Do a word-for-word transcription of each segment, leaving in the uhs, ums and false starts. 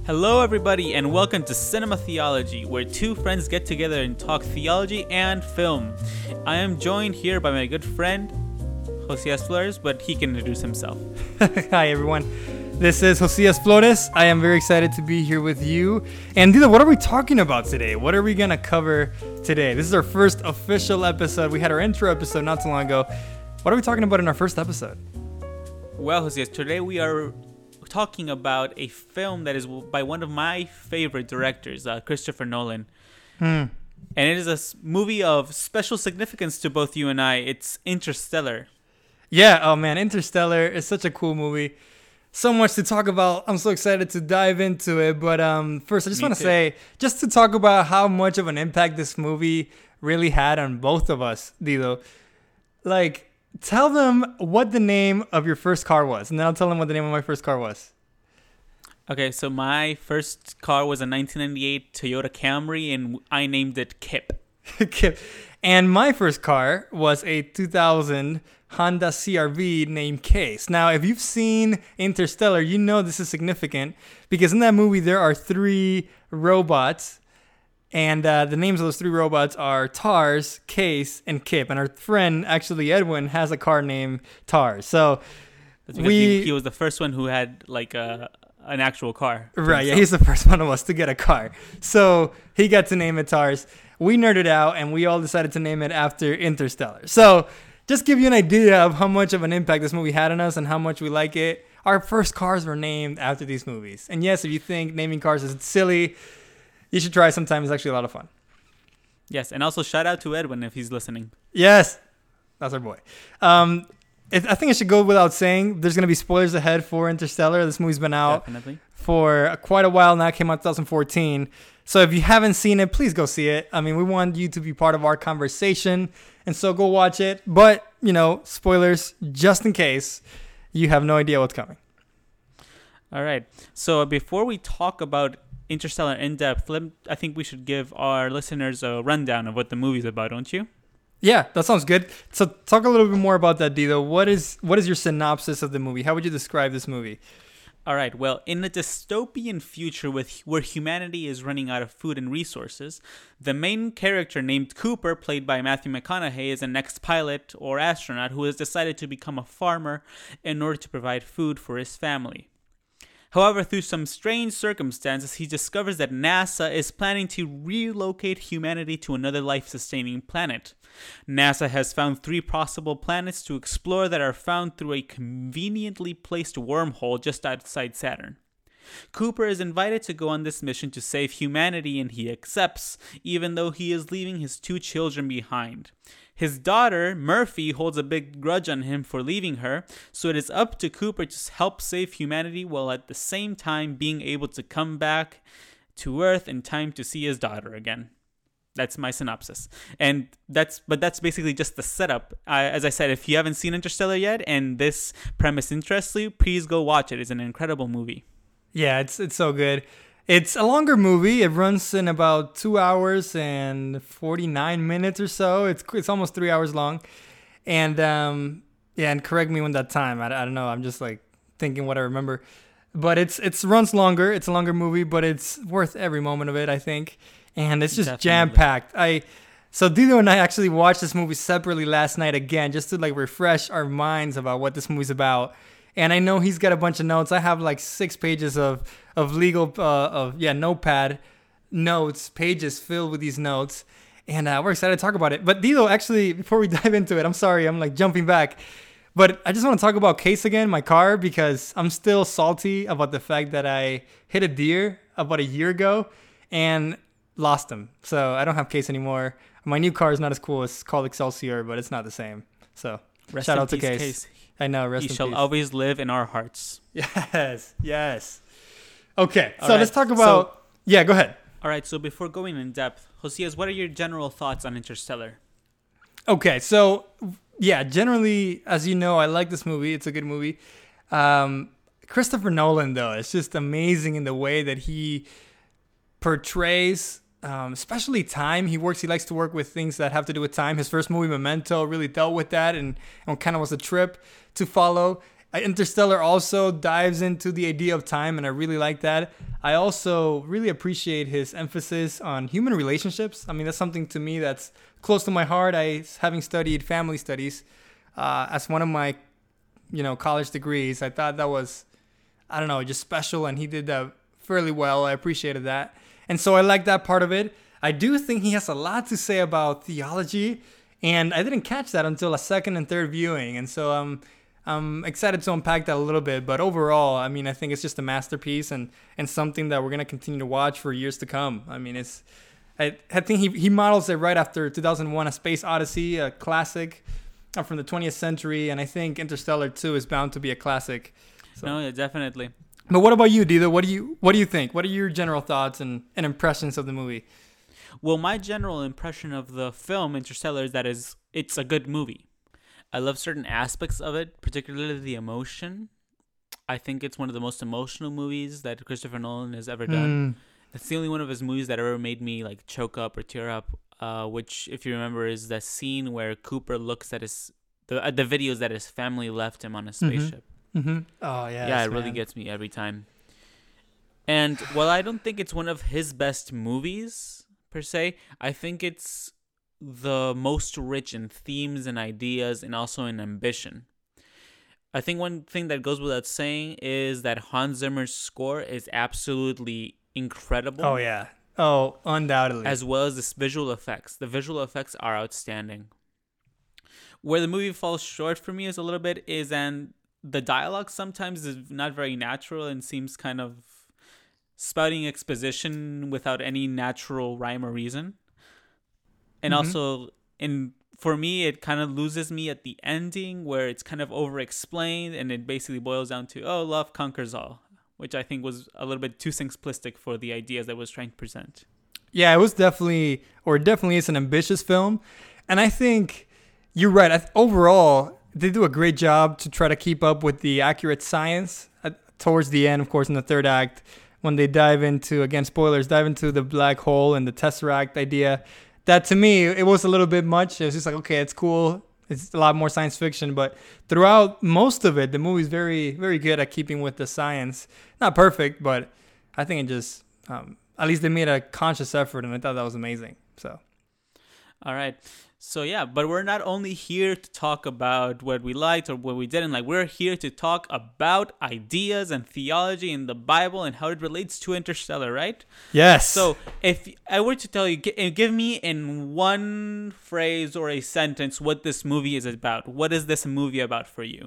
Hello, everybody, and welcome to Cinema Theology, where two friends get together and talk theology and film. I am joined here by my good friend, Josias Flores, but he can introduce himself. Hi, everyone. This is Josias Flores. I am very excited to be here with you. And Dila, what are we talking about today? What are we going to cover today? This is our first official episode. We had our intro episode not too long ago. What are we talking about in our first episode? Well, Josias, today we are talking about a film that is by one of my favorite directors, uh, Christopher Nolan. Hmm. And it is a s- movie of special significance to both you and I. It's Interstellar. Yeah, oh man, Interstellar is such a cool movie. So much to talk about. I'm so excited to dive into it. But um, first, I just Me want to too. say, just to talk about how much of an impact this movie really had on both of us, Dilo. Like, tell them what the name of your first car was, and then I'll tell them what the name of my first car was. Okay, so my first car was a nineteen ninety-eight Toyota Camry, and I named it Kip. Kip. And my first car was a two thousand Honda C R V named Case. Now, if you've seen Interstellar, you know this is significant because in that movie there are three robots, and uh, the names of those three robots are Tars, Case, and Kip. And our friend, actually Edwin, has a car named Tars. So That's because we, he, he was the first one who had like a an actual car. to right, yeah, himself. he's the first one of us to get a car. So he got to name it Tars. We nerded out, and we all decided to name it after Interstellar. So just give you an idea of how much of an impact this movie had on us and how much we like it. Our first cars were named after these movies. And yes, if you think naming cars is silly, you should try sometime. It's actually a lot of fun. Yes, and also shout out to Edwin if he's listening. Yes, that's our boy. Um, it, I think it should go without saying, there's going to be spoilers ahead for Interstellar. This movie's been out Definitely. for quite a while now. It came out twenty fourteen. So if you haven't seen it, please go see it. I mean, we want you to be part of our conversation, and so go watch it. But, you know, spoilers, just in case you have no idea what's coming. All right. So before we talk about Interstellar in depth, let, I think we should give our listeners a rundown of what the movie's about, don't you? Yeah, that sounds good. So talk a little bit more about that, Dido. What is what is your synopsis of the movie? How would you describe this movie? All right. Well, in a dystopian future with where humanity is running out of food and resources, the main character named Cooper, played by Matthew McConaughey, is an ex-pilot or astronaut who has decided to become a farmer in order to provide food for his family. However, through some strange circumstances, he discovers that NASA is planning to relocate humanity to another life-sustaining planet. NASA has found three possible planets to explore that are found through a conveniently placed wormhole just outside Saturn. Cooper is invited to go on this mission to save humanity, and he accepts, even though he is leaving his two children behind. His daughter, Murphy, holds a big grudge on him for leaving her, so it is up to Cooper to help save humanity while at the same time being able to come back to Earth in time to see his daughter again. That's my synopsis. And that's but that's basically just the setup. Uh, as I said, if you haven't seen Interstellar yet and this premise interests you, please go watch it. It's an incredible movie. Yeah, it's it's so good. It's a longer movie. It runs in about two hours and forty-nine minutes or so. It's it's almost three hours long. And, um, yeah, and correct me when that time. I, I don't know. I'm just, like, thinking what I remember. But it's it's runs longer. It's a longer movie, but it's worth every moment of it, I think. And it's just Definitely. jam-packed. I So Dino and I actually watched this movie separately last night again just to, like, refresh our minds about what this movie's about. And I know he's got a bunch of notes. I have like six pages of of legal uh, of yeah notepad notes, pages filled with these notes, and uh, we're excited to talk about it. But Dilo, actually, before we dive into it, I'm sorry, I'm like jumping back, but I just want to talk about Case again, my car, because I'm still salty about the fact that I hit a deer about a year ago and lost him. So I don't have Case anymore. My new car is not as cool. It's called Excelsior, but it's not the same. So Rest shout in out to peace, Case. Case. I know. Rest He in shall peace. always live in our hearts. Yes, yes. Okay, All so right, let's talk about... so- yeah, go ahead. All right, so before going in depth, Josias, what are your general thoughts on Interstellar? Okay, so, yeah, generally, as you know, I like this movie. It's a good movie. Um, Christopher Nolan, though, it's just amazing in the way that he portrays... Um, especially time. He works. He likes to work with things that have to do with time. His first movie, Memento, really dealt with that, and, and kind of was a trip to follow. Uh, Interstellar also dives into the idea of time, and I really like that. I also really appreciate his emphasis on human relationships. I mean, that's something to me that's close to my heart. I, having studied family studies uh, as one of my, you know, college degrees, I thought that was, I don't know, just special, and he did that fairly well. I appreciated that. And so I like that part of it. I do think he has a lot to say about theology, and I didn't catch that until a second and third viewing. And so I'm, I'm excited to unpack that a little bit. But overall, I mean, I think it's just a masterpiece and, and something that we're going to continue to watch for years to come. I mean, it's I, I think he, he models it right after two thousand one, A Space Odyssey, a classic from the twentieth century. And I think Interstellar two is bound to be a classic. So. No, yeah, definitely. But what about you, Dido? What do you what do you think? What are your general thoughts and, and impressions of the movie? Well, my general impression of the film Interstellar is that is it's a good movie. I love certain aspects of it, particularly the emotion. I think it's one of the most emotional movies that Christopher Nolan has ever done. Mm. It's the only one of his movies that ever made me like choke up or tear up. Uh, which, if you remember, is the scene where Cooper looks at his the at the videos that his family left him on a spaceship. Mm-hmm. Mm-hmm. Oh yeah, yeah, it really man. gets me every time. And while I don't think it's one of his best movies per se, I think it's the most rich in themes and ideas and also in ambition. I think one thing that goes without saying is that Hans Zimmer's score is absolutely incredible. Oh yeah. Oh, undoubtedly. As well as the visual effects. The visual effects are outstanding. Where the movie falls short for me is a little bit is and the dialogue sometimes is not very natural and seems kind of spouting exposition without any natural rhyme or reason. And mm-hmm. also, in for me, it kind of loses me at the ending where it's kind of over-explained and it basically boils down to, oh, love conquers all, which I think was a little bit too simplistic for the ideas that it was trying to present. Yeah, it was definitely, or it definitely is an ambitious film. And I think you're right. I th- overall, they do a great job to try to keep up with the accurate science uh, towards the end, of course, in the third act, when they dive into, again, spoilers, dive into the black hole and the Tesseract idea. That to me, it was a little bit much. It was just like, okay, it's cool. It's a lot more science fiction. But throughout most of it, the movie's very, very good at keeping with the science. Not perfect, but I think it just, um, at least they made a conscious effort, and I thought that was amazing. So, all right. So, yeah, but we're not only here to talk about what we liked or what we didn't like. We're here to talk about ideas and theology in the Bible and how it relates to Interstellar, right? Yes. So, if I were to tell you, give me in one phrase or a sentence what this movie is about. What is this movie about for you?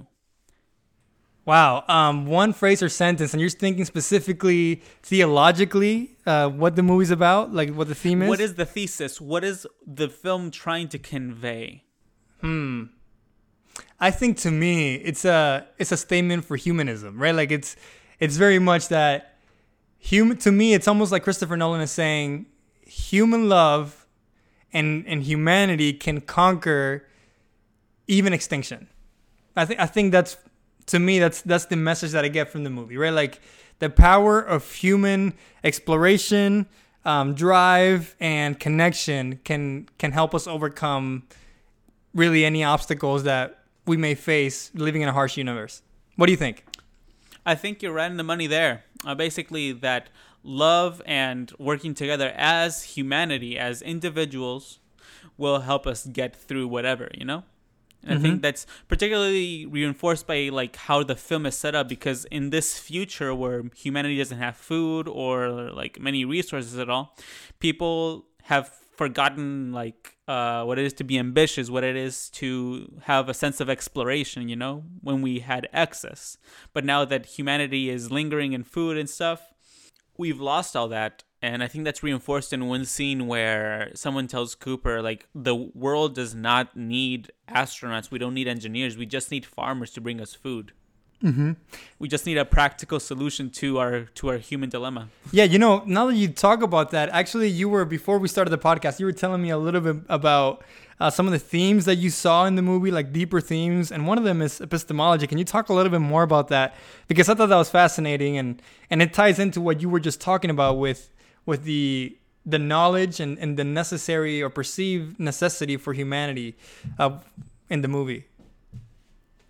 Wow. Um, one phrase or sentence, and you're thinking specifically theologically uh, what the movie's about, like what the theme is? What is the thesis? What is the film trying to convey? Hmm. I think to me, it's a it's a statement for humanism, right? Like it's it's very much that human. To me, it's almost like Christopher Nolan is saying human love and and humanity can conquer even extinction. I think I think that's. To me, that's that's the message that I get from the movie, right? Like the power of human exploration, um, drive, and connection can can help us overcome really any obstacles that we may face living in a harsh universe. What do you think? I think you're right in the money there. Uh, basically, that love and working together as humanity, as individuals, will help us get through whatever, you know? And mm-hmm. I think that's particularly reinforced by like how the film is set up, because in this future where humanity doesn't have food or like many resources at all, people have forgotten like uh, what it is to be ambitious, what it is to have a sense of exploration, you know, when we had excess. But now that humanity is lingering in food and stuff, we've lost all that. And I think that's reinforced in one scene where someone tells Cooper, like, the world does not need astronauts. We don't need engineers. We just need farmers to bring us food. Mm-hmm. We just need a practical solution to our to our human dilemma. Yeah, you know, now that you talk about that, actually, you were, before we started the podcast, you were telling me a little bit about uh, some of the themes that you saw in the movie, like deeper themes. And one of them is epistemology. Can you talk a little bit more about that? Because I thought that was fascinating. And, and it ties into what you were just talking about with with the the knowledge and, and the necessary or perceived necessity for humanity uh, in the movie.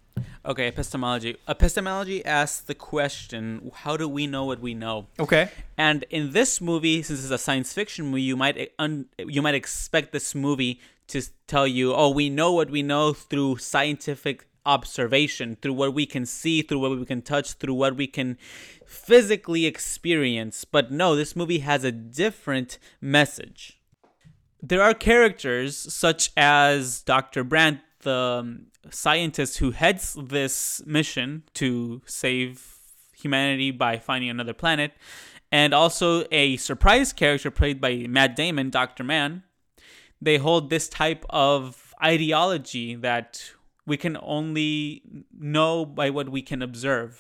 Okay, epistemology. Epistemology asks the question, how do we know what we know? Okay. And in this movie, since it's a science fiction movie, you might un- you might expect this movie to tell you, oh, we know what we know through scientific observation, through what we can see, through what we can touch, through what we can physically experience. But no, this movie has a different message. There are characters such as Doctor Brandt, the um, scientist who heads this mission to save humanity by finding another planet, and also a surprise character played by Matt Damon, Doctor Mann. They hold this type of ideology that we can only know by what we can observe.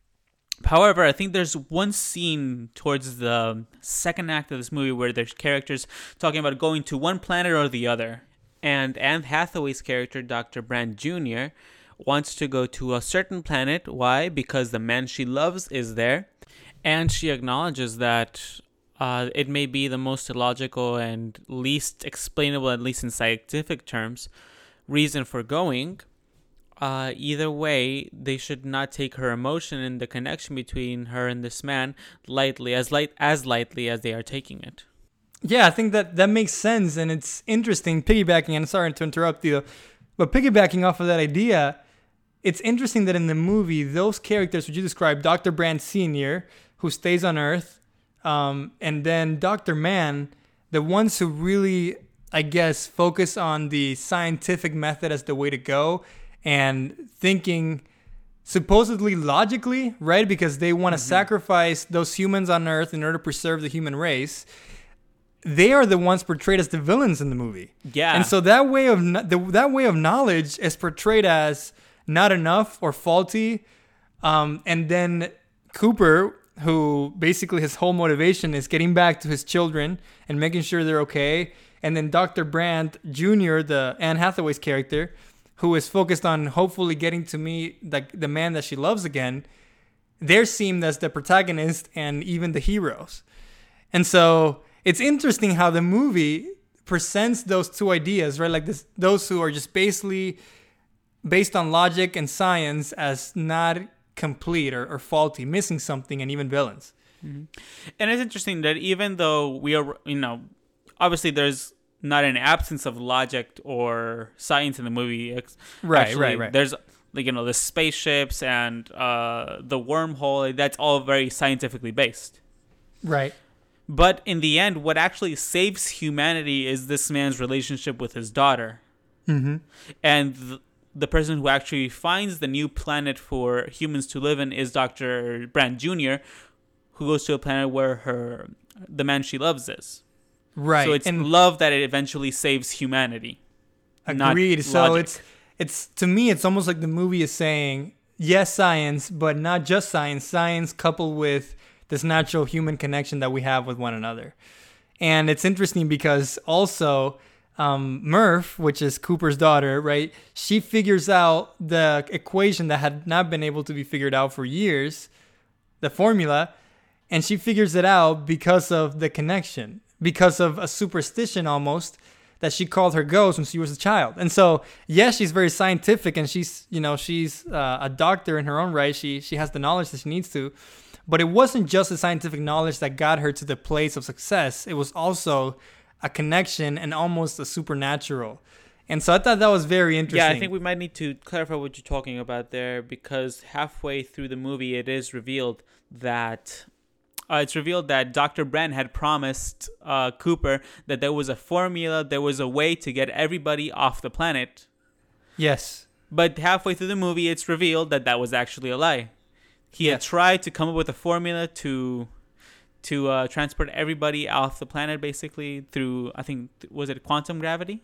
However, I think there's one scene towards the second act of this movie where there's characters talking about going to one planet or the other. And Anne Hathaway's character, Doctor Brandt Junior, wants to go to a certain planet. Why? Because the man she loves is there. And she acknowledges that uh, it may be the most illogical and least explainable, at least in scientific terms, reason for going. Uh, either way, they should not take her emotion and the connection between her and this man lightly, as light as lightly as they are taking it. Yeah, I think that that makes sense, and it's interesting. Piggybacking, and sorry to interrupt you, but piggybacking off of that idea, it's interesting that in the movie, those characters which you described, Doctor Brandt Senior, who stays on Earth, um, and then Doctor Mann, the ones who really, I guess, focus on the scientific method as the way to go, and thinking supposedly logically, right? Because they want to mm-hmm. sacrifice those humans on Earth in order to preserve the human race. They are the ones portrayed as the villains in the movie. Yeah. And so that way of the, that way of knowledge is portrayed as not enough or faulty. Um, and then Cooper, who basically his whole motivation is getting back to his children and making sure they're okay. And then Doctor Brandt Junior, the Anne Hathaway's character, who is focused on hopefully getting to meet the, the man that she loves again. They're seen as the protagonist and even the heroes. And so it's interesting how the movie presents those two ideas, right? Like this, those who are just basically based on logic and science as not complete or, or faulty, missing something, and even villains. Mm-hmm. And it's interesting that even though we are, you know, obviously there's not an absence of logic or science in the movie. Right, Actually, right, right. There's, like, you know, the spaceships and uh, the wormhole. That's all very scientifically based. Right. But in the end, what actually saves humanity is this man's relationship with his daughter. Mm-hmm. And th- the person who actually finds the new planet for humans to live in is Doctor Brandt Junior, who goes to a planet where her the man she loves is. Right. So it's and love that it eventually saves humanity. Agreed. So it's it's to me, it's almost like the movie is saying, yes, science, but not just science. Science coupled with this natural human connection that we have with one another. And it's interesting because also um, Murph, which is Cooper's daughter, right? She figures out the equation that had not been able to be figured out for years, the formula, and she figures it out because of the connection, because of a superstition almost that she called her ghost when she was a child. And so, yes, she's very scientific, and she's, you know, she's uh, a doctor in her own right. She she has the knowledge that she needs to. But it wasn't just the scientific knowledge that got her to the place of success. It was also a connection and almost a supernatural. And so I thought that was very interesting. Yeah, I think we might need to clarify what you're talking about there, because halfway through the movie, it is revealed that uh, it's revealed that Doctor Brandt had promised uh, Cooper that there was a formula, there was a way to get everybody off the planet. Yes. But halfway through the movie, it's revealed that that was actually a lie. He yes. had tried to come up with a formula to to uh, transport everybody off the planet, basically, through, I think, was it quantum gravity?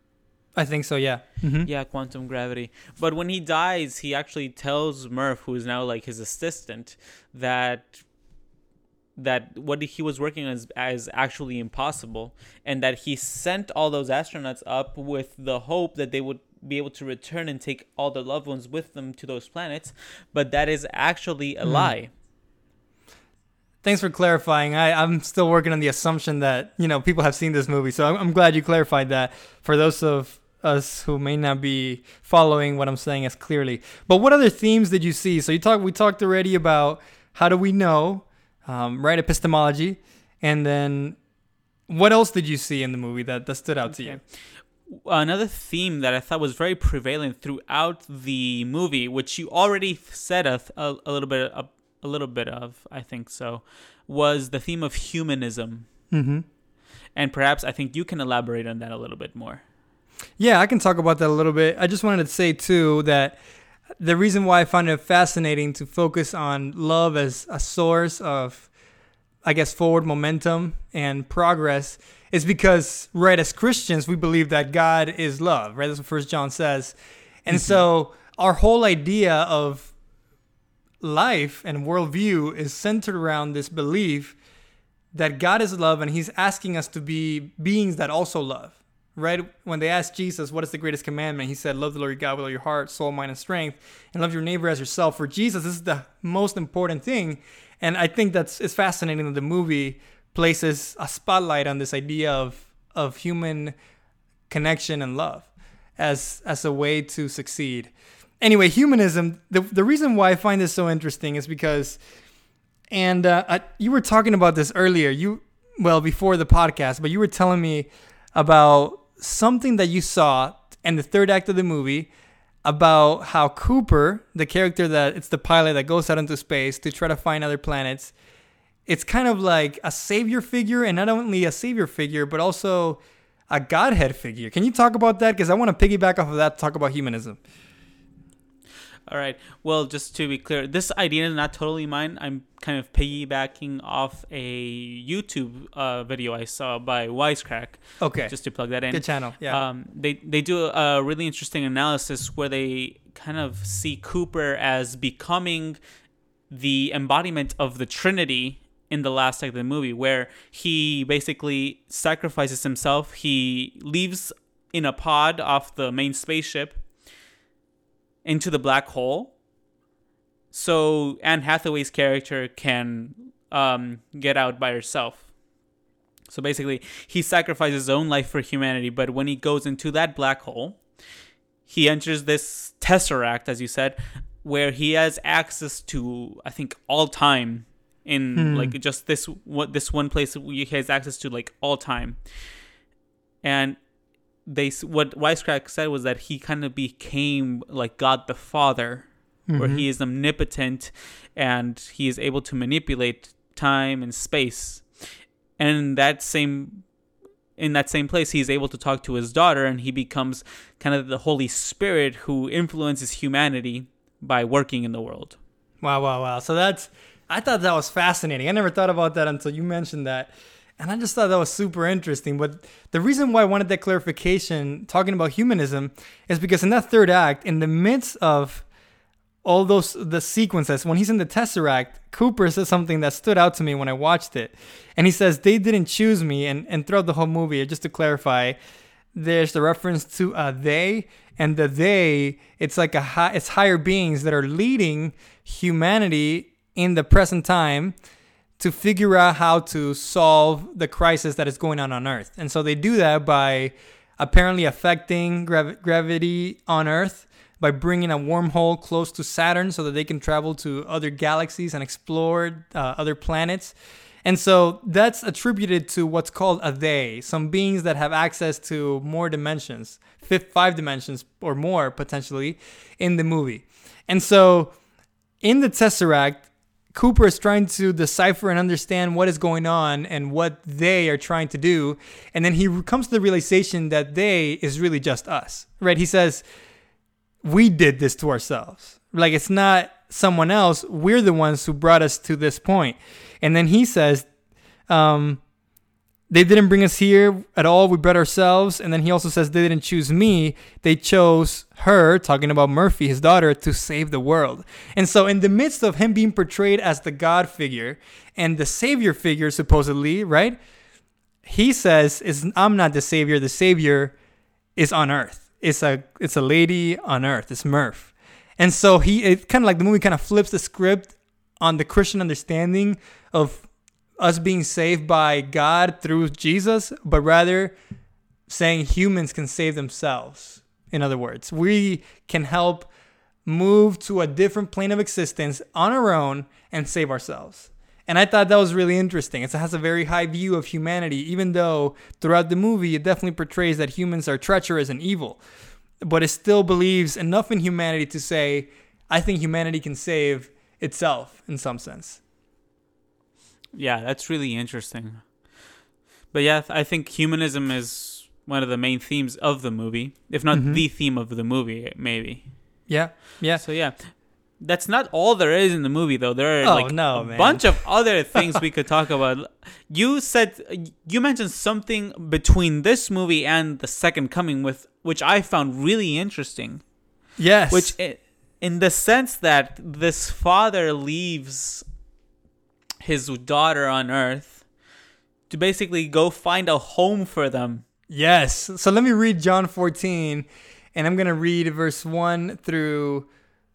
I think so, yeah. Mm-hmm. Yeah, quantum gravity. But when he dies, he actually tells Murph, who is now like his assistant, that that what he was working on is, is actually impossible, and that he sent all those astronauts up with the hope that they would be able to return and take all their loved ones with them to those planets, but that is actually a mm. lie. Thanks for clarifying. I, I'm still working on the assumption that, you know, people have seen this movie, so I'm, I'm glad you clarified that for those of us who may not be following what I'm saying as clearly. But what other themes did you see? So you talked, we talked already about how do we know, um, right? Epistemology. And then what else did you see in the movie that, that stood out okay. to you? Another theme that I thought was very prevalent throughout the movie, which you already said a, a, a little bit a, a little bit of, I think so, was the theme of humanism. Mm-hmm. And perhaps I think you can elaborate on that a little bit more. Yeah, I can talk about that a little bit. I just wanted to say, too, that the reason why I find it fascinating to focus on love as a source of, I guess, forward momentum and progress is because, right, as Christians, we believe that God is love, right? That's what First John says. And mm-hmm. so our whole idea of life and worldview is centered around this belief that God is love and he's asking us to be beings that also love, right? When they asked Jesus, what is the greatest commandment? He said, love the Lord your God with all your heart, soul, mind, and strength, and love your neighbor as yourself. For Jesus, this is the most important thing. And I think that's it's fascinating that the movie places a spotlight on this idea of of human connection and love as as a way to succeed. Anyway, humanism, the the reason why I find this so interesting is because, and uh, I, you were talking about this earlier, you well, before the podcast, but you were telling me about something that you saw in the third act of the movie about how Cooper, the character that it's the pilot that goes out into space to try to find other planets, it's kind of like a savior figure, and not only a savior figure, but also a Godhead figure. Can you talk about that? Because I want to piggyback off of that to talk about humanism. All right. Well, just to be clear, this idea is not totally mine. I'm kind of piggybacking off a YouTube uh, video I saw by Wisecrack. Okay. Just to plug that in. Good channel. Yeah. Um, they they do a really interesting analysis where they kind of see Cooper as becoming the embodiment of the Trinity in the last act of the movie, where he basically sacrifices himself. He leaves in a pod off the main spaceship into the black hole, so Anne Hathaway's character can um, get out by herself. So basically, he sacrifices his own life for humanity, but when he goes into that black hole, he enters this tesseract, as you said, where he has access to, I think, all time in hmm. like just this what this one place he has access to, like, all time. And they what Wisecrack said was that he kind of became like God the Father, mm-hmm. where he is omnipotent and he is able to manipulate time and space. And in that same in that same place, he is able to talk to his daughter, and he becomes kind of the Holy Spirit who influences humanity by working in the world. Wow, wow, wow. So that's I thought that was fascinating. I never thought about that until you mentioned that. And I just thought that was super interesting. But the reason why I wanted that clarification, talking about humanism, is because in that third act, in the midst of all those, the sequences, when he's in the Tesseract, Cooper says something that stood out to me when I watched it. And he says, they didn't choose me. And, and throughout the whole movie, just to clarify, there's the reference to a they. And the they, it's like a high, it's higher beings that are leading humanity in the present time to figure out how to solve the crisis that is going on on Earth. And so they do that by apparently affecting grav- gravity on Earth, by bringing a wormhole close to Saturn so that they can travel to other galaxies and explore uh, other planets. And so that's attributed to what's called a they, some beings that have access to more dimensions, fifth, five dimensions or more potentially in the movie. And so in the Tesseract, Cooper is trying to decipher and understand what is going on and what they are trying to do. And then he comes to the realization that they is really just us, right? He says, we did this to ourselves. Like, it's not someone else. We're the ones who brought us to this point. And then he says, um, they didn't bring us here at all. We brought ourselves. And then he also says they didn't choose me. They chose her, talking about Murphy, his daughter, to save the world. And so in the midst of him being portrayed as the God figure and the savior figure, supposedly, right? He says, "Is I'm not the savior. The savior is on earth. It's a it's a lady on earth. It's Murph." And so he, it kind of like the movie kind of flips the script on the Christian understanding of us being saved by God through Jesus, but rather saying humans can save themselves. In other words, we can help move to a different plane of existence on our own and save ourselves. And I thought that was really interesting. It has a very high view of humanity, even though throughout the movie it definitely portrays that humans are treacherous and evil. But it still believes enough in humanity to say, I think humanity can save itself in some sense. Yeah, that's really interesting. But yeah, I think humanism is one of the main themes of the movie, if not mm-hmm. the theme of the movie, maybe. Yeah, yeah. So yeah, that's not all there is in the movie, though. There are oh, like no, a man. bunch of other things we could talk about. You said you mentioned something between this movie and The Second Coming, with which I found really interesting. Yes. Which, in the sense that this father leaves his daughter on Earth to basically go find a home for them. Yes. So let me read John fourteen, and I'm going to read verse one through,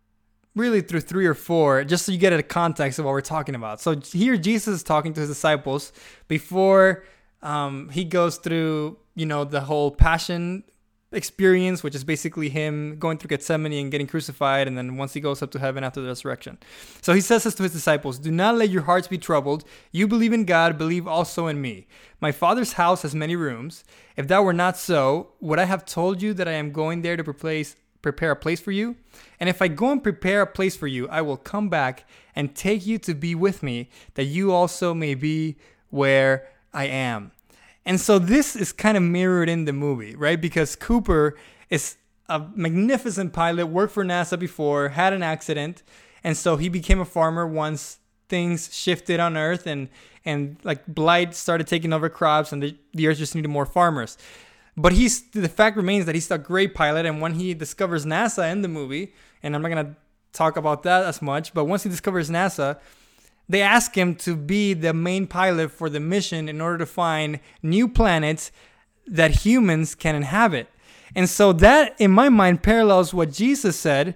really through three or four, just so you get a context of what we're talking about. So here Jesus is talking to his disciples before um, he goes through, you know, the whole passion experience, which is basically him going through Gethsemane and getting crucified, and then once he goes up to heaven after the resurrection. So he says this to his disciples: do not let your hearts be troubled. You believe in God, believe also in me. My Father's house has many rooms. If that were not so, would I have told you that I am going there to replace, prepare a place for you? And if I go and prepare a place for you, I will come back and take you to be with me, that you also may be where I am. And so this is kind of mirrored in the movie, right? Because Cooper is a magnificent pilot, worked for NASA before, had an accident, and so he became a farmer once things shifted on Earth and and like blight started taking over crops, and the, the Earth just needed more farmers. But he's the fact remains that he's a great pilot, and when he discovers NASA in the movie, and I'm not gonna talk about that as much, but once he discovers NASA, they ask him to be the main pilot for the mission in order to find new planets that humans can inhabit. And so that, in my mind, parallels what Jesus said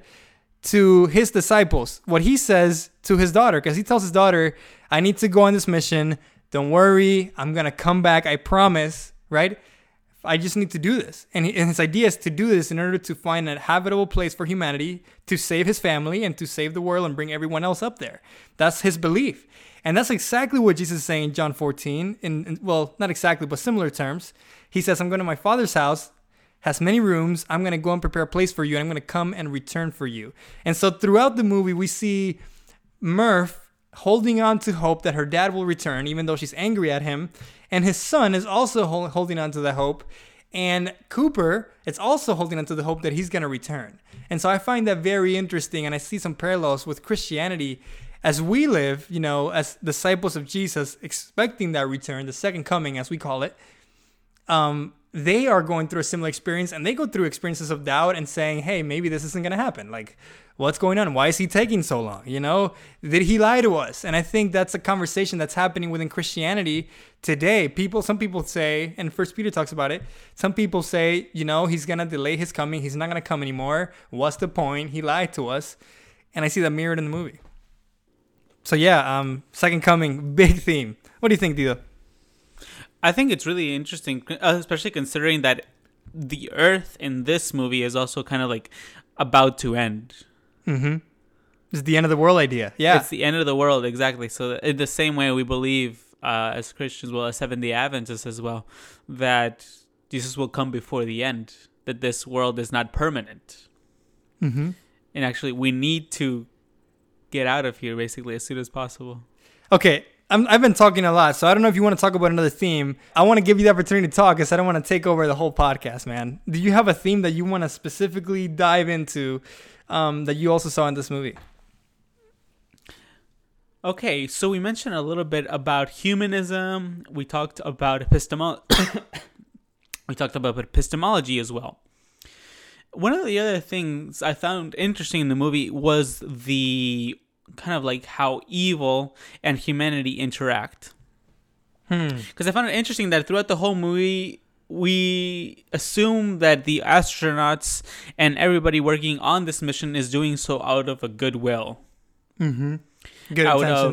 to his disciples, what he says to his daughter, because he tells his daughter, I need to go on this mission. Don't worry. I'm going to come back. I promise, right? I just need to do this. And, he, and his idea is to do this in order to find a habitable place for humanity, to save his family and to save the world and bring everyone else up there. That's his belief. And that's exactly what Jesus is saying in John fourteen. In, in well, not exactly, but similar terms. He says, I'm going to my Father's house, has many rooms. I'm going to go and prepare a place for you, and I'm going to come and return for you. And so throughout the movie, we see Murph holding on to hope that her dad will return, even though she's angry at him. And his son is also hold, holding on to that hope. And Cooper is also holding on to the hope that he's going to return. And so I find that very interesting. And I see some parallels with Christianity as we live, you know, as disciples of Jesus, expecting that return, the second coming, as we call it. Um, they are going through a similar experience, and they go through experiences of doubt and saying, hey, maybe this isn't going to happen. Like, what's going on? Why is he taking so long? You know, did he lie to us? And I think that's a conversation that's happening within Christianity today. People, some people say, and First Peter talks about it, some people say, you know, he's going to delay his coming. He's not going to come anymore. What's the point? He lied to us. And I see that mirrored in the movie. So yeah, um, Second Coming, big theme. What do you think, Dido? I think it's really interesting, especially considering that the Earth in this movie is also kind of like about to end. Mm-hmm. It's the end of the world idea. Yeah. It's the end of the world, exactly. So in the same way we believe uh, as Christians, well, as Seventh-day Adventists as well, that Jesus will come before the end, that this world is not permanent. Mm-hmm. And actually we need to get out of here basically as soon as possible. Okay. I'm, I've been talking a lot, so I don't know if you want to talk about another theme. I want to give you the opportunity to talk because I don't want to take over the whole podcast, man. Do you have a theme that you want to specifically dive into um, that you also saw in this movie? Okay, so we mentioned a little bit about humanism. We talked about epistemology. we talked about epistemology as well. One of the other things I found interesting in the movie was the kind of like how evil and humanity interact. Hmm. Because I found it interesting that throughout the whole movie, we assume that the astronauts and everybody working on this mission is doing so out of a goodwill. Mm-hmm. Good out intentions. Of,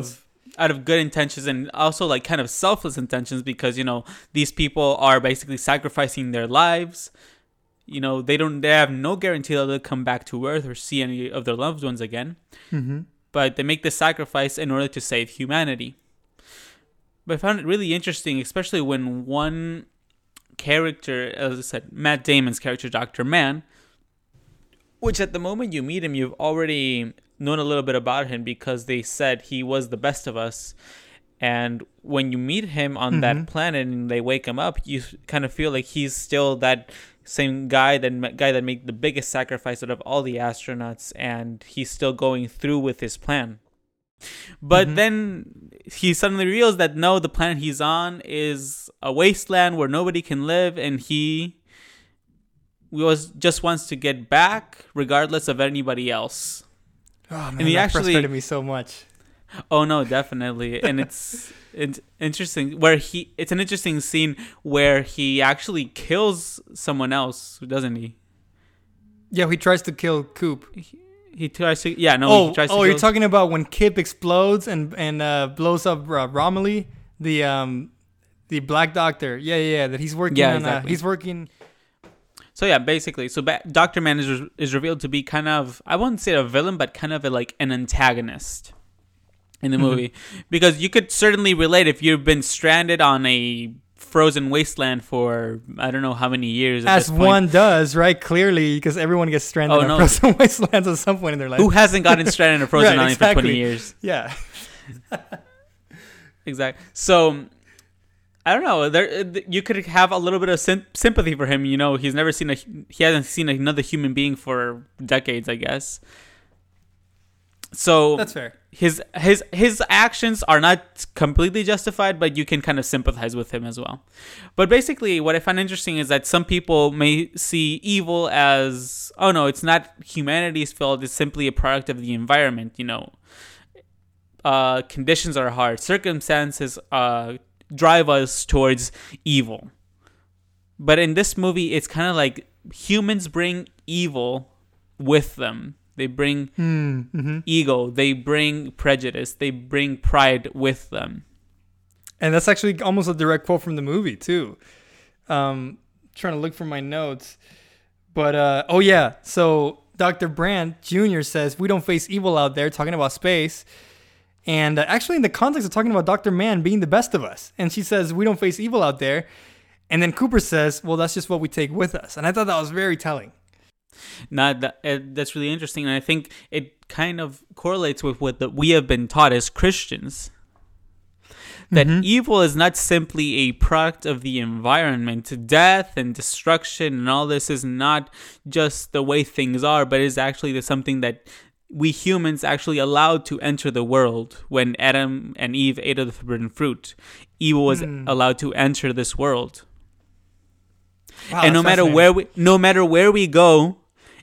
out of good intentions and also like kind of selfless intentions, because you know these people are basically sacrificing their lives. You know, they don't they have no guarantee that they'll come back to Earth or see any of their loved ones again. Mm-hmm. But they make this sacrifice in order to save humanity. But I found it really interesting, especially when one character, as I said, Matt Damon's character, Doctor Mann, which at the moment you meet him, you've already known a little bit about him because they said he was the best of us. And when you meet him on mm-hmm. that planet and they wake him up, you kind of feel like he's still that same guy that guy that made the biggest sacrifice out of all the astronauts, and he's still going through with his plan. But mm-hmm. then he suddenly realizes that no, the planet he's on is a wasteland where nobody can live, and he was just wants to get back regardless of anybody else. Oh man, and he that actually frustrated me so much. Oh no, definitely. And it's it's interesting where he it's an interesting scene where he actually kills someone else, doesn't he? Yeah, he tries to kill Coop. He, he tries to yeah, no, oh, he tries to Oh, kill... you're talking about when Kip explodes and and uh, blows up uh, Romilly, the um the Black Doctor. Yeah, yeah, yeah, that he's working yeah, on exactly. uh, he's working So yeah, basically, so ba- Doctor Mann is re- is revealed to be kind of, I wouldn't say a villain, but kind of a, like an antagonist in the movie. Mm-hmm. Because you could certainly relate if you've been stranded on a frozen wasteland for I don't know how many years. As one does, right? Clearly, because everyone gets stranded oh, on no. frozen wastelands at some point in their life. Who hasn't gotten stranded in a frozen right, island exactly. for twenty years? Yeah. Exactly. So I don't know. There, you could have a little bit of sim- sympathy for him. You know, he's never seen a he hasn't seen another human being for decades, I guess. So that's fair. His his his actions are not completely justified, but you can kind of sympathize with him as well. But basically, what I find interesting is that some people may see evil as, oh no, it's not humanity's fault. It's simply a product of the environment. You know, uh, conditions are hard, circumstances uh, drive us towards evil. But in this movie, it's kind of like humans bring evil with them. They bring mm-hmm. ego. They bring prejudice. They bring pride with them. And that's actually almost a direct quote from the movie, too. Um, trying to look for my notes. But, uh, oh, yeah. So Doctor Brandt Junior says, we don't face evil out there, talking about space. And uh, actually in the context of talking about Doctor Mann being the best of us. And she says, we don't face evil out there. And then Cooper says, well, that's just what we take with us. And I thought that was very telling. Not that, uh, that's really interesting, and I think it kind of correlates with what the, we have been taught as Christians. That mm-hmm. evil is not simply a product of the environment. Death and destruction and all this is not just the way things are, but is actually something that we humans actually allowed to enter the world. When Adam and Eve ate of the forbidden fruit, evil was mm. allowed to enter this world. Wow, and no matter where we, no matter where we go,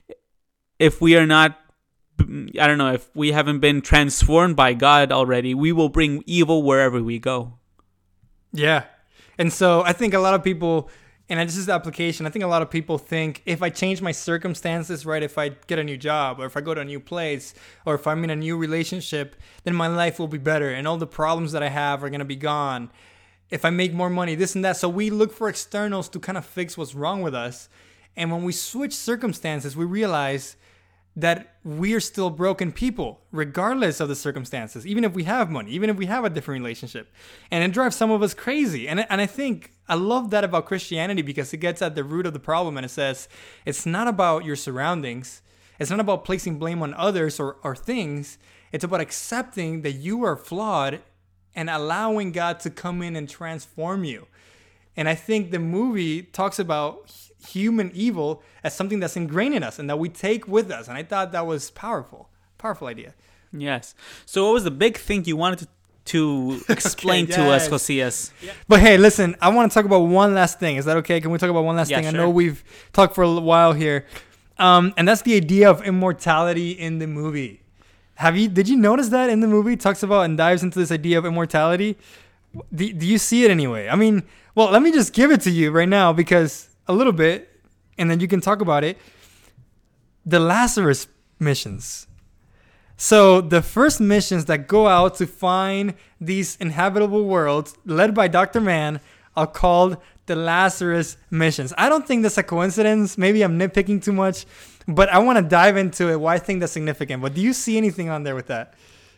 if we are not, I don't know, if we haven't been transformed by God already, we will bring evil wherever we go. Yeah. And so I think a lot of people, and this is the application, I think a lot of people think if I change my circumstances, right, if I get a new job or if I go to a new place or if I'm in a new relationship, then my life will be better and all the problems that I have are going to be gone. If I make more money, this and that. So we look for externals to kind of fix what's wrong with us. And when we switch circumstances, we realize that we are still broken people, regardless of the circumstances, even if we have money, even if we have a different relationship. And it drives some of us crazy. And, and I think I love that about Christianity because it gets at the root of the problem. And it says, it's not about your surroundings. It's not about placing blame on others or, or things. It's about accepting that you are flawed and allowing God to come in and transform you. And I think the movie talks about human evil as something that's ingrained in us and that we take with us. And I thought that was powerful. Powerful idea. Yes. So what was the big thing you wanted to, to explain okay, yes. to us, Josias? Yeah. But hey, listen, I want to talk about one last thing. Is that okay? Can we talk about one last yeah, thing? Sure. I know we've talked for a while here. Um, and that's the idea of immortality in the movie. Have you? Did you notice that in the movie? It talks about and dives into this idea of immortality. Do, do you see it anyway? I mean, well, let me just give it to you right now because a little bit, and then you can talk about it. The Lazarus missions. So the first missions that go out to find these inhabitable worlds, led by Doctor Mann, are called the Lazarus missions. I don't think that's a coincidence. Maybe I'm nitpicking too much, but I want to dive into it. Why I think that's significant. But do you see anything on there with that?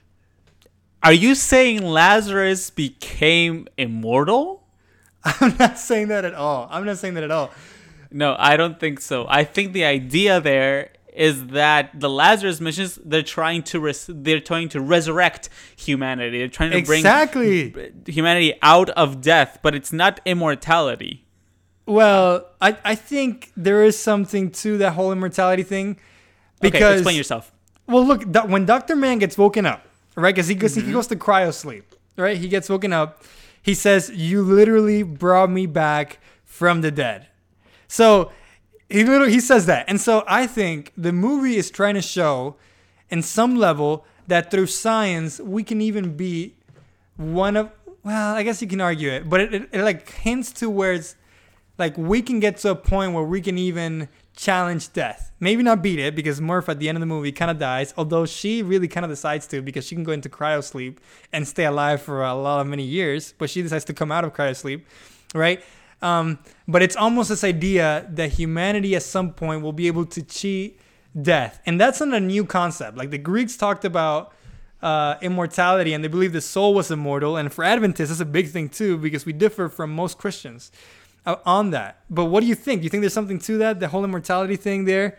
Are you saying Lazarus became immortal? I'm not saying that at all. I'm not saying that at all. No, I don't think so. I think the idea there is that the Lazarus missions, they're trying to res- they're trying to resurrect humanity. They're trying to exactly. bring humanity out of death, but it's not immortality. Well, I, I think there is something to that whole immortality thing. Because, okay, explain yourself. Well, look, do- when Doctor Mann gets woken up, right? Because he goes, mm-hmm. he goes to cryo sleep, right? He gets woken up. He says, "You literally brought me back from the dead." So he literally he says that, and so I think the movie is trying to show, in some level, that through science we can even be one of. Well, I guess you can argue it, but it, it, it like hints to where it's like we can get to a point where we can even challenge death. Maybe not beat it, because Murph at the end of the movie kind of dies, although she really kind of decides to, because she can go into cryo sleep and stay alive for a lot of many years, but she decides to come out of cryo sleep, right? Um, but it's almost this idea that humanity at some point will be able to cheat death. And that's not a new concept. Like the Greeks talked about uh, immortality, and they believed the soul was immortal. And for Adventists, that's a big thing too, because we differ from most Christians uh, on that. But what do you think? Do you think there's something to that, the whole immortality thing there?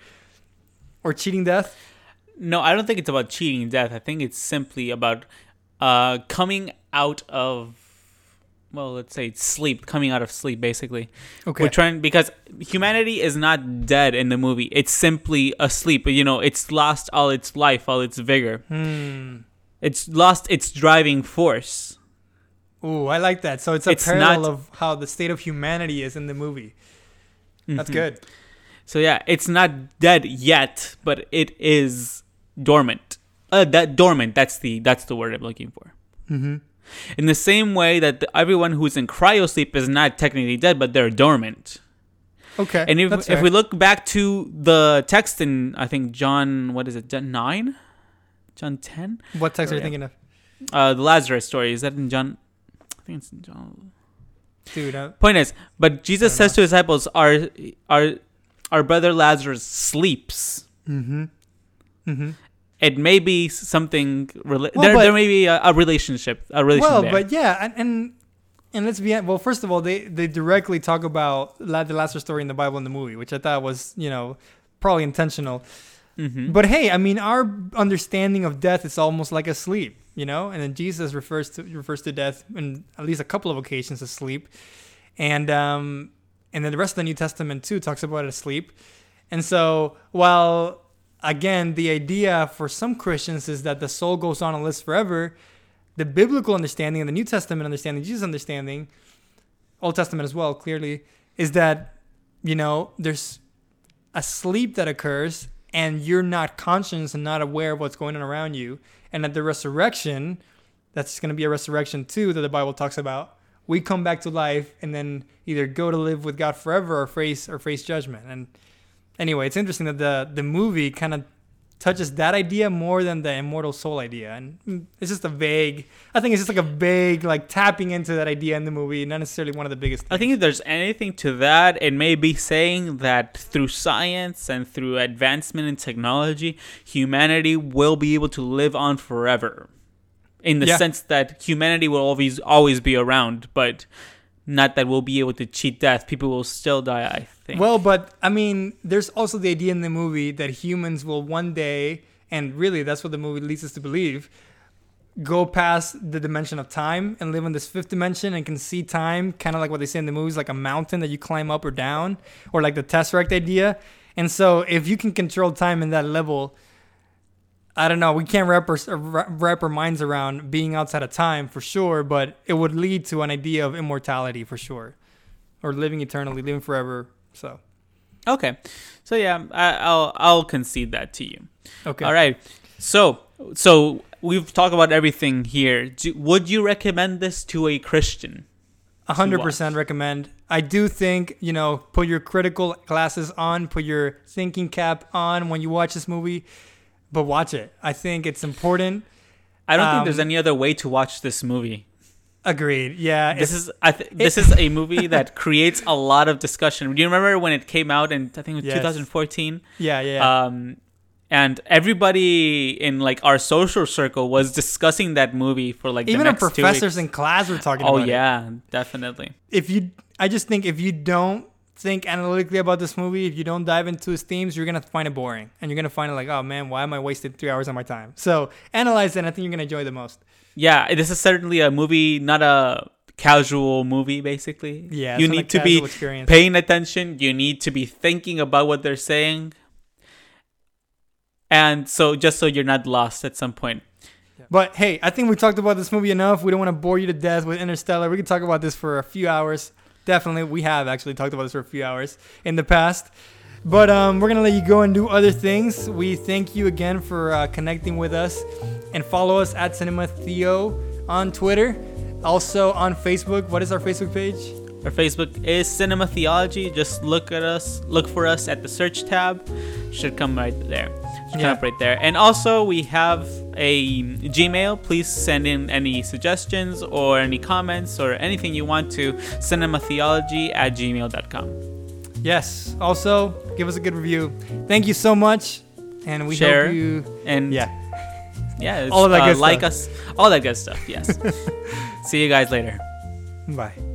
Or cheating death? No, I don't think it's about cheating death. I think it's simply about uh, coming out of, well, let's say sleep, coming out of sleep, basically. Okay. We're trying, because humanity is not dead in the movie. It's simply asleep. You know, it's lost all its life, all its vigor. Hmm. It's lost its driving force. Ooh, I like that. So it's a It's parallel not- of how the state of humanity is in the movie. That's Mhm. good. So yeah, it's not dead yet, but it is dormant. Uh, that dormant. That's the that's the word I'm looking for. Mm-hmm. In the same way that the, everyone who's in cryosleep is not technically dead, but they're dormant. Okay. And if that's if fair. we look back to the text in, I think John, what is it, John nine, John ten? What text Oh, are you yeah. thinking of? Uh, the Lazarus story, is that in John? I think it's in John. Dude, uh, Point is, but Jesus I don't says to his disciples, "Our our our brother Lazarus sleeps." mm-hmm. Mm-hmm. It may be something. Rela- Well, there, but- there may be a, a relationship. A relation Well, there. but yeah, and, and and let's be well. First of all, they they directly talk about La- the Lazarus story in the Bible in the movie, which I thought was, you know, probably intentional. Mhm. But hey, I mean, our understanding of death is almost like a sleep, you know. And then Jesus refers to refers to death in at least a couple of occasions as sleep, and um, and then the rest of the New Testament too talks about it as sleep. And so, while again, the idea for some Christians is that the soul goes on and lives forever, the biblical understanding and the New Testament understanding, Jesus' understanding, Old Testament as well, clearly, is that, you know, there's a sleep that occurs and you're not conscious and not aware of what's going on around you. And at the resurrection, that's going to be a resurrection too that the Bible talks about. We come back to life and then either go to live with God forever or face or face judgment. And anyway, it's interesting that the the movie kind of touches that idea more than the immortal soul idea, and it's just a vague. I think it's just like a vague, like tapping into that idea in the movie, not necessarily one of the biggest. I think if there's anything to that, it may be saying that through science and through advancement in technology, humanity will be able to live on forever. In the Yeah. sense that humanity will always always be around, but not that we'll be able to cheat death. People will still die, I think. Well, but I mean, there's also the idea in the movie that humans will one day, and really that's what the movie leads us to believe, go past the dimension of time and live in this fifth dimension and can see time, kind of like what they say in the movies, like a mountain that you climb up or down, or like the Tesseract idea. And so if you can control time in that level, I don't know, we can't wrap our, wrap our minds around being outside of time for sure, but it would lead to an idea of immortality for sure, or living eternally, living forever. So, Okay, so yeah, I, I'll I'll concede that to you. okay. All right, so so we've talked about everything here. Do, would you recommend this to a Christian? one hundred percent recommend. I do think, you know, put your critical glasses on, put your thinking cap on when you watch this movie. but watch it. I think it's important. I don't think Um, there's any other way to watch this movie. Agreed. Yeah. This it's- is I th- this is a movie that creates a lot of discussion. Do you remember when it came out in I think it was Yes. twenty fourteen? yeah, yeah. Um, and everybody in like our social circle was discussing that movie for like Even the our next two professors weeks. in class were talking Oh about it. yeah, definitely. If you, I just think if you don't think analytically about this movie, if you don't dive into its themes, you're gonna find it boring, and you're gonna find it like, oh man, why am I wasting three hours of my time? So analyze it, and I think you're gonna enjoy it the most. Yeah, this is certainly a movie, not a casual movie. Basically, Yeah, you it's not a need to be casual experience. paying attention. You need to be thinking about what they're saying, and so just so you're not lost at some point. But hey, I think we talked about this movie enough. We don't want to bore you to death with Interstellar. We could talk about this for a few hours. Definitely, we have actually talked about this for a few hours in the past. But um, we're gonna let you go and do other things. We thank you again for uh, connecting with us, and follow us at Cinema Theo on Twitter, also on Facebook. What is our Facebook page? Our Facebook is Cinema Theology. Just look at us, look for us at the search tab. Should come right there. Should Yeah. come up right there. And also we have a Gmail. Please send in any suggestions or any comments or anything you want to cinematheology at gmail dot com. Yes. Also, give us a good review. Thank you so much, and we Share. hope you. And Yeah. yeah, it's, All of that uh, good like stuff. us, all that good stuff. Yes. See you guys later. Bye.